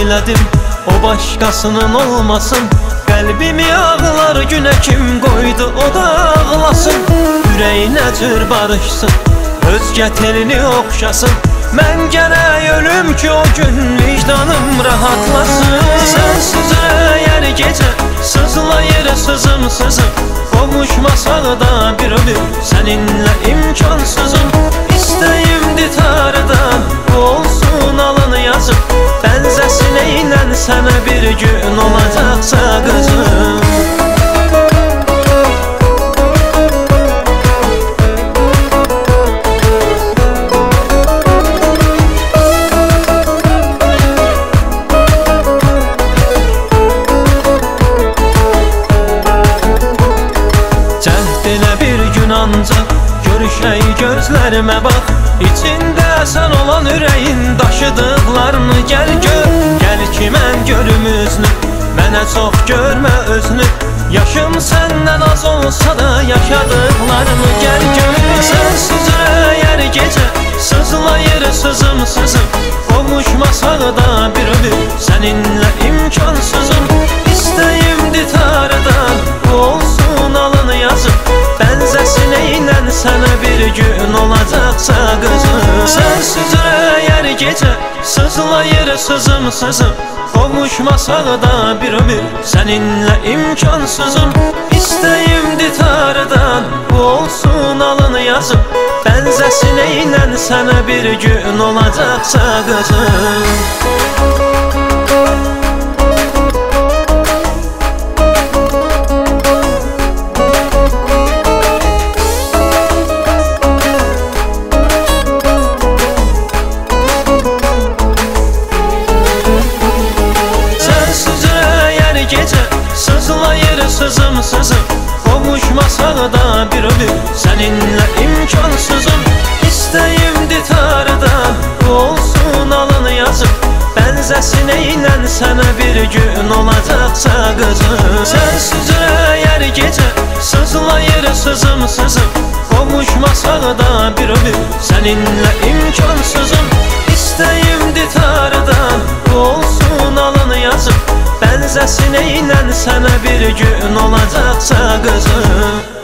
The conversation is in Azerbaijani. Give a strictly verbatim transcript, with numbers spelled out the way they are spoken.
eylədim, o başqasının olmasın. Qəlbimi ağlar günə kim qoydu, o da ağlasın. Ürəyinə cür barışsın, özgə telini oxşasın. Mən gərək ölüm ki o gün vicdanım rahatlasın. Sənsiz əgər gecə sızlayır sızım sızım, qovuşmasaq da bir ömür səninlə imkansızım. İstəyimdi tarıdan olsun alın yazım, bənzəsin eylən sənə bir gün olacaqsa qızım. Cəhd bir gün ancaq görüşək, gözlərimə bax. İçində sən olan ürəyin daşıdıqlarını gəl gör. Gəl ki mən görüm üzünü, mənə çox görmə özünü. Yaşım səndən az olsa da yaşadıqlarını gəl gör. Sənsiz əgər gecə sızlayır sızım sızım, qovuşmasaq da bir ömür səninlə imkansızım. İstəyimdi tarıdan olsun alın yazım, bənzəsin eylən sənə bir gün olacaqsa qızım. Sənsiz əgər gecə sızlayır sızım sızım, qovuşmasaq da bir ömür səninlə imkansızım. İstəyimdi tarıdan olsun alın yazım, bənzəsin eylən sənə bir gün olacaqsa qızım. Sızlayır sızım sızım, qovuşmasaq da bir ömür səninlə imkansızım. İstəyimdi tarıdan olsun alın yazım, bənzəsin eylən sənə bir gün olacaqsa qızım. Sənsiz əgər gecə sızlayır sızım sızım, qovuşmasaq da bir ömür səninlə imkansızım. İstəyimdi tarıdan olsun alın yazım, bənzəsin eylən sənə bir gün olacaqsa qızım.